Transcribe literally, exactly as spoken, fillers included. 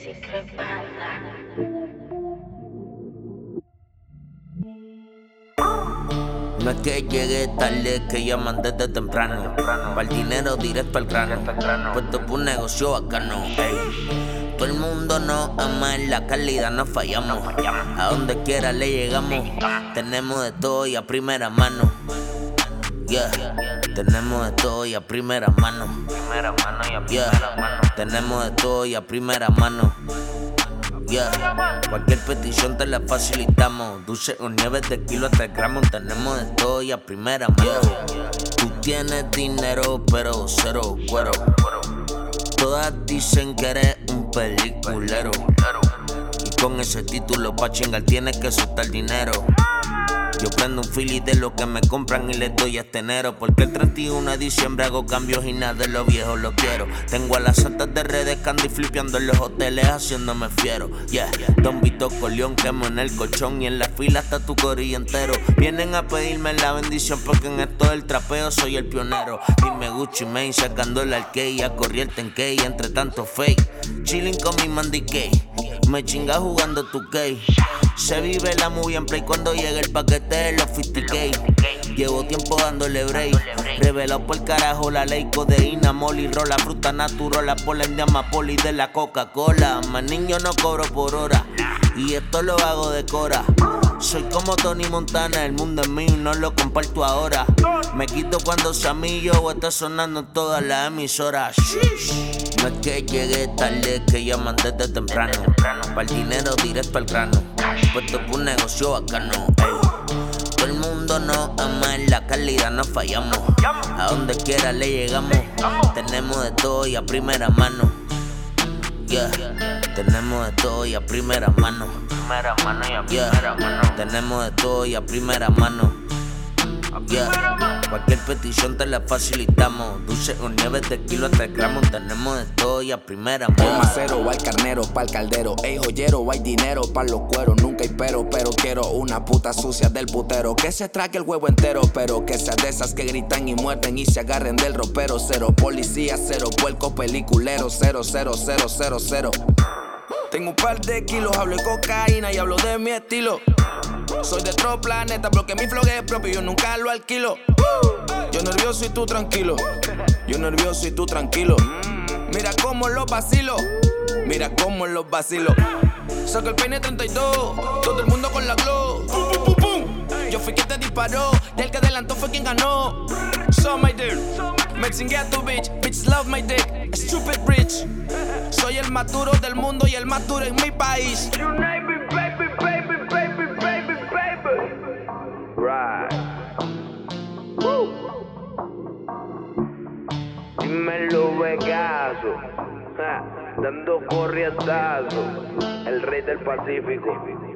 Secret Banda. No es que llegue tarde, que llaman desde temprano. Para el dinero directo al grano. Puesto por un negocio bacano. Ey. Todo el mundo nos ama, en la calidad no fallamos. A donde quiera le llegamos. Tenemos de todo y a primera mano. Yeah. Tenemos de todo y a primera mano. Yeah. Tenemos de todo y a primera mano. Yeah. Cualquier petición te la facilitamos. Dulce o nieves de kilo hasta el gramo. Tenemos de todo y a primera mano. Yeah. Tú tienes dinero pero cero cuero. Todas dicen que eres un peliculero. Y con ese título pa' chingar tienes que soltar dinero. Yo prendo un fili de lo que me compran y les doy este enero. Porque el treinta y uno de diciembre hago cambios y nada de los viejos lo quiero. Tengo a las santas de redes candy flipeando en los hoteles haciéndome fiero. Yeah, Don Vito Corleón quemo en el colchón y en la fila hasta tu corillo entero. Vienen a pedirme la bendición porque en esto del trapeo soy el pionero. Dime Gucci Mane sacando el arcade a corriente en Key entre tanto fake. Chilling con mi Mandy K. Me chinga jugando tu gay. Se vive la movie en play cuando llega el paquete de los cincuenta K. Llevo tiempo dándole break. Revelado por el carajo la ley. Codeína, molly, rola, fruta natural. Por la india poli de la Coca-Cola. Más niño no cobro por hora. Y esto lo hago de cora. Soy como Tony Montana, el mundo es mío y no lo comparto ahora. Me quito cuando sea mío o está sonando en todas las emisoras. No es que llegue tarde, que llaman desde temprano. Para el dinero directo al grano. Puesto por un negocio bacano. Ey. Todo el mundo nos ama, en la calidad no fallamos. A donde quiera le llegamos. Tenemos de todo y a primera mano. Yeah. Tenemos de todo y a primera mano. Yeah. Tenemos de todo y a primera mano. Yeah. Cualquier petición te la facilitamos. Dulce o nieves de kilo hasta el gramo. Tenemos de todo y a primera mano. Hay macero, hay carnero, pa'l caldero. Ey, joyero, hay dinero pa' los cueros. Nunca hay pero, pero quiero una puta sucia del putero. Que se trague el huevo entero, pero que sea de esas que gritan y muerden y se agarren del ropero. Cero policía, cero puerco peliculero. Cero, cero, cero, cero, cero. Tengo un par de kilos, hablo de cocaína y hablo de mi estilo. Soy de otro planeta porque mi flow es propio y yo nunca lo alquilo. Yo nervioso y tú tranquilo. Yo nervioso y tú tranquilo. Mira cómo los vacilo. Mira cómo los vacilo. Saco el peine treinta y dos. Todo el mundo con la glow. Pum, pum, pum, pum. Yo fui quien te disparó y el que adelantó fue quien ganó. So my dear, Mexing ghetto bitch. Bitches love my dick. Stupid rich. Soy el más duro del mundo y el más duro en mi país. You name it, baby, baby, baby, baby, baby. Right. Woo. Dímelo, Vegaso. Ja, dando corrientazo. El rey del Pacífico.